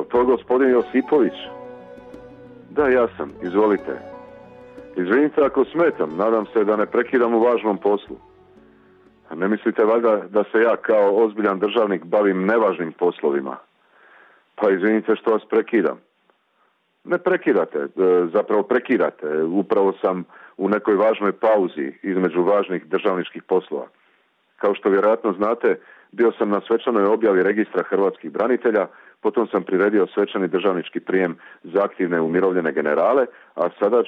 to gospodin Josipović? Da, ja sam, izvolite. Izvinite ako smetam, nadam se da ne prekidam u važnom poslu. A ne mislite valjda da se ja kao ozbiljan državnik bavim nevažnim poslovima? Pa izvinite što vas prekidam. Ne prekidate, zapravo prekidate. Upravo sam u nekoj važnoj pauzi između važnih državničkih poslova. Kao što vjerojatno znate, bio sam na svečanoj objavi registra hrvatskih branitelja, potom sam priredio svečani državnički prijem za aktivne umirovljene generale, a sada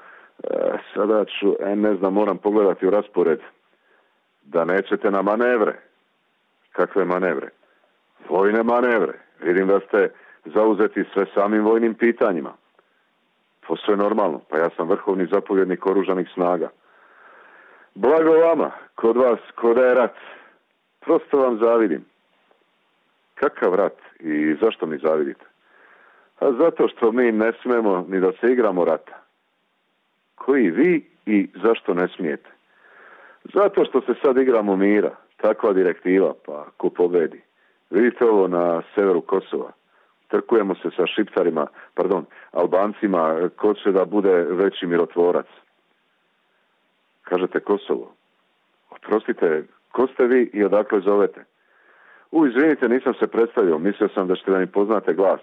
ću, ne znam, moram pogledati u raspored, da nećete na manevre. Kakve manevre? Vojne manevre. Vidim da ste zauzeti sve samim vojnim pitanjima. Posve normalno, pa ja sam vrhovni zapovjednik oružanih snaga. Blago vama, kod vas, kod je rat. Prosto vam zavidim. Kakav rat i zašto mi zavidite? A zato što mi ne smemo ni da se igramo rata. Koji vi i zašto ne smijete? Zato što se sad igramo mira. Takva direktiva, pa ko pobedi. Vidite ovo na severu Kosova. Trkujemo se sa Albancima, ko će da bude veći mirotvorac. Kažete Kosovo. Oprostite, ko ste vi i odakle zovete? Izvinite, nisam se predstavio. Mislio sam da ćete da mi poznate glas.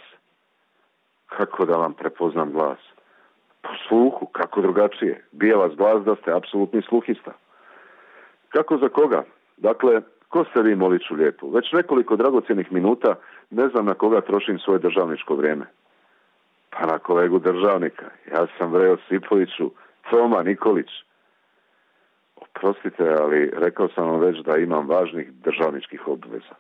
Kako da vam prepoznam glas? Po sluhu, kako drugačije. Bije vas glas da ste apsolutni sluhista. Kako za koga? Dakle, ko ste vi, moliću lijepo? Već nekoliko dragocjenih minuta ne znam na koga trošim svoje državničko vrijeme. Pa na kolegu državnika. Ja sam Josipoviću, Toma Nikolić. Oprostite, ali rekao sam vam već da imam važnih državničkih obveza.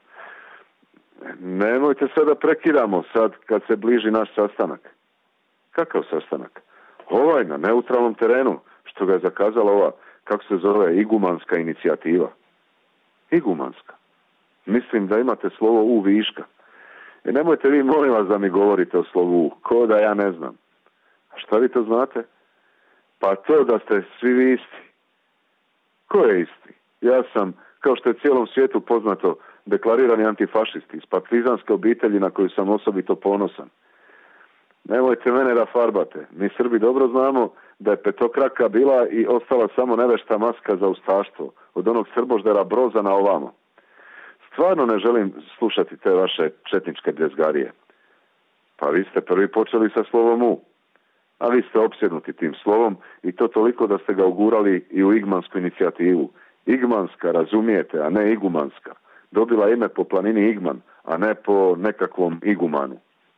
Nemojte sada prekidamo sad kad se bliži naš sastanak. Kakav sastanak? Ovaj na neutralnom terenu, što ga je zakazala ova, kako se zove, igumanska inicijativa. Igumanska. Mislim da imate slovo U viška. I nemojte vi, molim vas, da mi govorite o slovu U, ko da ja ne znam. A šta vi to znate? Pa to da ste svi vi isti. Ko je isti? Ja sam, kao što je cijelom svijetu poznato, deklarirani antifašist iz partizanske obitelji na koju sam osobito ponosan. Nemojte mene da farbate. Mi Srbi dobro znamo da je petokraka bila i ostala samo nevešta maska za ustaštvo, od onog Srboždera Broza na ovamo. Stvarno ne želim slušati te vaše četničke bljezgarije. Pa vi ste prvi počeli sa slovom U. A vi ste opsjednuti tim slovom i to toliko da ste ga ugurali i u igmansku inicijativu. Igmanska, razumijete, a ne igumanska. Dobila ime po planini Igman, a ne po nekakvom igumanu.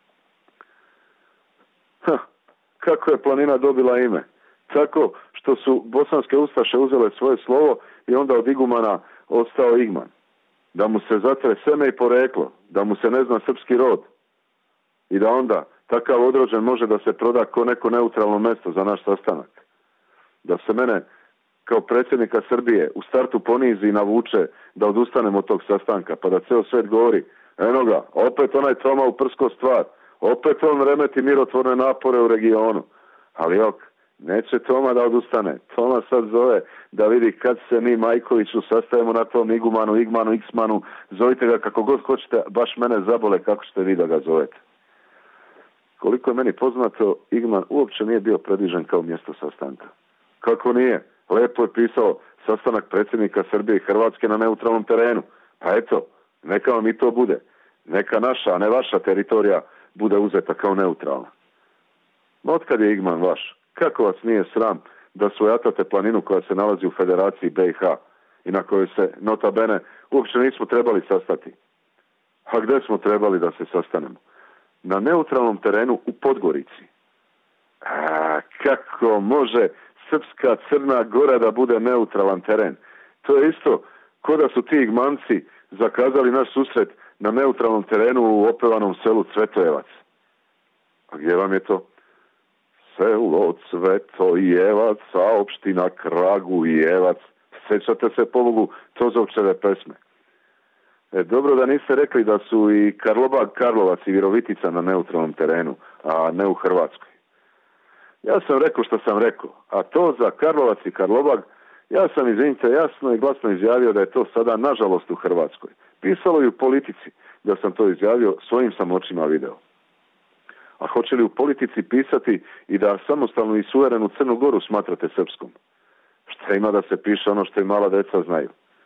Kako je planina dobila ime? Tako što su bosanske ustaše uzele svoje slovo i onda od igumana ostao Igman. Da mu se zatre seme i poreklo, da mu se ne zna srpski rod i da onda takav odrođen može da se proda ko neko neutralno mjesto za naš sastanak. Da se mene kao predsjednika Srbije u startu ponizi i navuče da odustanem od tog sastanka, pa da ceo svet govori, eno ga, opet onaj Toma uprsko stvar, opet on remeti mirotvorne napore u regionu. Ali neće Toma da odustane. Toma sad zove da vidi kad se mi Majkoviću sastajemo na tom igumanu, igmanu, iksmanu, zovite ga kako god hoćete, baš mene zabole kako ćete vi da ga zovete. Koliko je meni poznato, Igman uopće nije bio predviđen kao mjesto sastanka. Kako nije? Lepo je pisao sastanak predsjednika Srbije i Hrvatske na neutralnom terenu. Pa eto, neka vam i to bude. Neka naša, a ne vaša teritorija bude uzeta kao neutralna. Otkad je Igman vaš? Kako vas nije sram da svojatate planinu koja se nalazi u Federaciji BiH i na kojoj se, nota bene, uopće nismo trebali sastati? A gdje smo trebali da se sastanemo? Na neutralnom terenu u Podgorici. Kako može srpska Crna Gora da bude neutralan teren? To je isto ko da su ti Igmanci zakazali naš susret na neutralnom terenu u opevanom selu Cvetojevac. A gdje vam je to? Selo Cvetojevac, a opština Kragujevac. Sjećate se pobogu Tozovčeve pesme? Dobro da niste rekli da su i Karlobag, Karlovac i Virovitica na neutralnom terenu, a ne u Hrvatskoj. Ja sam rekao što sam rekao, a to za Karlovac i Karlobag, ja sam, izvinite, jasno i glasno izjavio da je to sada nažalost u Hrvatskoj. Pisalo i u Politici da sam to izjavio, svojim sam očima video. A hoće li u politici pisati i da samostalnu i suverenu Crnu Goru smatrate srpskom? Šta ima da se piše ono što i mala deca znaju?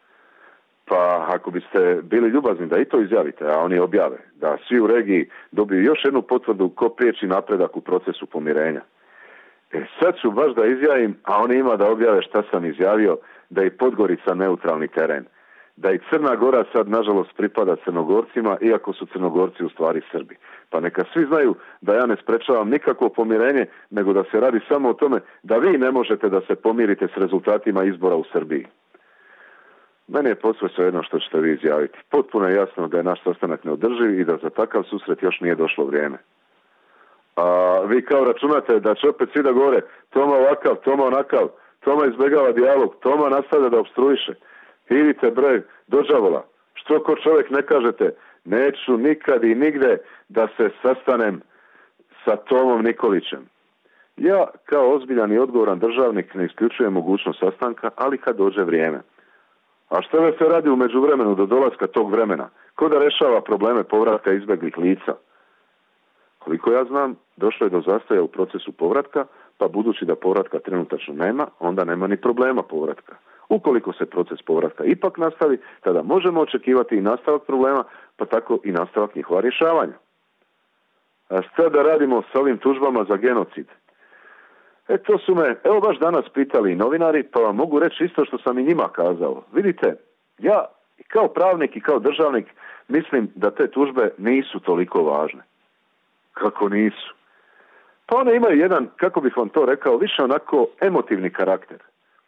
Pa ako biste bili ljubazni da i to izjavite, a oni objave, da svi u regiji dobiju još jednu potvrdu ko priječi napredak u procesu pomirenja. Sad ću baš da izjavim, a oni ima da objave šta sam izjavio, da je Podgorica neutralni teren. Da i Crna Gora sad nažalost pripada Crnogorcima, iako su Crnogorci u stvari Srbi. Pa neka svi znaju da ja ne sprečavam nikakvo pomirenje, nego da se radi samo o tome da vi ne možete da se pomirite s rezultatima izbora u Srbiji. Meni je posve svejedno što ćete vi izjaviti. Potpuno je jasno da je naš sastanak neodrživ i da za takav susret još nije došlo vrijeme. A vi kao računate da će opet svi da govore Toma ovakav, Toma onakav, Toma izbjegava dijalog, Toma nastavlja da opstruiše. Idite bre, do đavola. Što ko čovjek ne kažete, neću nikad i nigde da se sastanem sa Tomom Nikolićem. Ja kao ozbiljan i odgovoran državnik ne isključujem mogućnost sastanka, ali kad dođe vrijeme. A što ve se radi u međuvremenu do dolaska tog vremena? Ko da rešava probleme povratka izbjeglih lica? Koliko ja znam, došlo je do zastoja u procesu povratka, pa budući da povratka trenutačno nema, onda nema ni problema povratka. Ukoliko se proces povratka ipak nastavi, tada možemo očekivati i nastavak problema, pa tako i nastavak njihova rješavanja. A šta da radimo s ovim tužbama za genocid? To su me, evo baš danas pitali i novinari, pa vam mogu reći isto što sam i njima kazao. Vidite, ja kao pravnik i kao državnik mislim da te tužbe nisu toliko važne. Kako nisu? Pa one imaju jedan, kako bih vam to rekao, više onako emotivni karakter.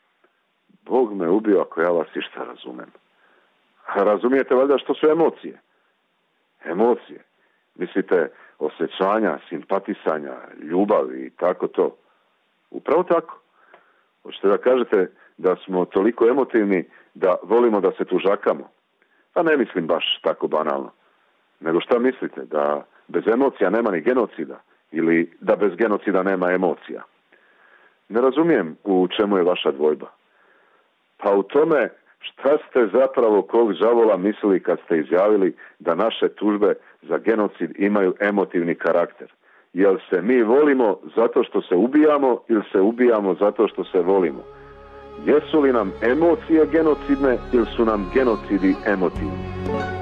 Bog me ubio ako ja vas išta razumem. A razumijete valjda što su emocije? Emocije. Mislite, osjećanja, simpatisanja, ljubavi i tako to. Upravo tako. Hoćete da kažete da smo toliko emotivni da volimo da se tužakamo? Pa ne mislim baš tako banalno. Nego šta mislite? Da bez emocija nema ni genocida? Ili da bez genocida nema emocija? Ne razumijem u čemu je vaša dvojba. Pa u tome šta ste zapravo kog đavola mislili kad ste izjavili da naše tužbe za genocid imaju emotivni karakter? Jel se mi volimo zato što se ubijamo ili se ubijamo zato što se volimo? Jesu li nam emocije genocidne ili su nam genocidi emotivni?